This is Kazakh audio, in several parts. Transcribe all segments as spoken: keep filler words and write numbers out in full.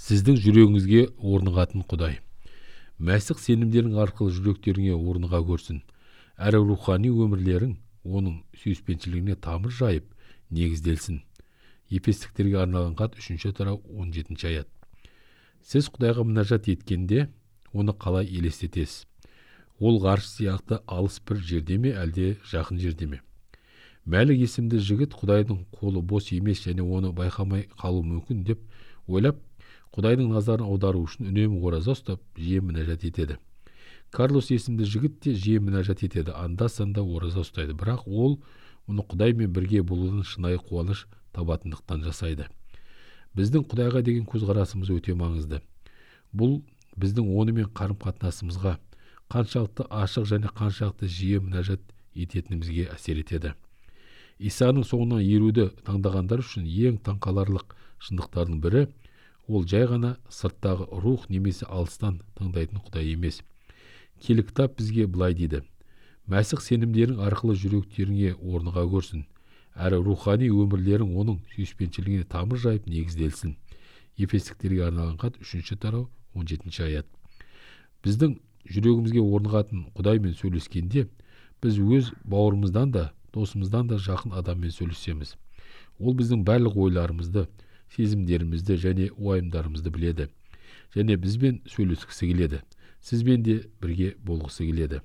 сіздің жүрегіңізге орнығатын Құдай. Мәсіх сенімдерің арқылы жүректеріңе орныға көрсін. Әрі рухани өмірлерің оның сүйіспеншілігіне тамыр жайып негізделсін. Ефестіктерге арналған хат үшінші тарау он жетінші аят. Сіз Құдайға мінәжат еткенде оны қалай елестетесіз? Ол ғарыш сияқты алыс бір жерде ме, әлде жақын жерде ме? Мәлік есімді жігіт Құдайдың қолы бос емес және оны байқамай қалу мүмкін деп ойлап, Құдайдың назарын аудару үшін үнемі ораза ұстап, жиі мінәжат етеді. Карлос есімді жігіт те жиі мінәжат етеді, анда-санда ораза ұстайды, бірақ ол оны Құдаймен бірге болудан шынайы қуаныш табатындықтан жасайды. Біздің Құдайға деген көзқарасымыз өте маңызды. Бұл біздің онымен қарым-қатынасымызға қаншалықты ашық және қаншалықты жиі мінәжат ететінімізге әсер етеді. Исаның соңынан еруді таңдағандар үшін ең таңқаларлық шындықтардың бірі, ол жай ғана сырттағы рух немесе алыстан таңдайтын Құдай емес. Киелі кітап бізге былай дейді: Мәсіх сенімдерің арқылы жүректеріңе орныға көрсін, әрі рухани өмірлерің оның сүйіспеншілігіне тамыр жайып негізделсін. Ефестіктерге арналған хат үшінші тарау он жетінші аят. Біздің жүрегімізге орнығатын Құдаймен сөйлескенде, біз өз бауырымыздан да, досымыздан да жақын адаммен сөйлесеміз. Ол біздің барлық ойларымызды, сезімдерімізді және уайымдарымызды біледі, және бізбен сөйлескісі келеді, сізбен де бірге болғысы келеді.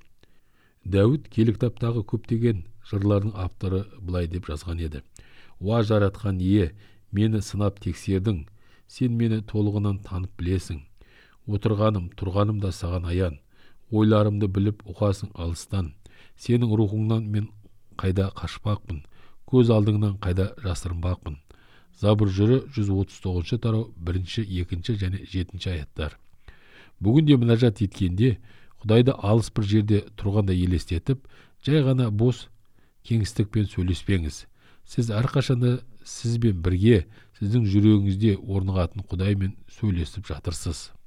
Дәуіт Киелі кітаптағы көптеген жырлардың авторы былай деп жазған еді: Уа жаратқан ие, мені сынап тексердің, сен мені толығынан танып білесің. Отырғаным, тұрғаным да саған аян, ойларымды біліп ұғасың алыстан. Сенің рухыңнан мен қайда қашпақпын, көз алдыңнан қайда жасырынбақпын. Забур жыры жүз отыз тоғызыншы тарау бірінші, екінші және жетінші аяттар. Бүгінде мінәжат еткенде, Құдайды алыс бір жерде тұрғанда елестетіп, жай ғана бос кеңістікпен сөйлеспеңіз. Сіз әрқашанда сізбен бірге, сіздің жүрегіңізде орнығатын Құдаймен сөйлесіп жатырсыз.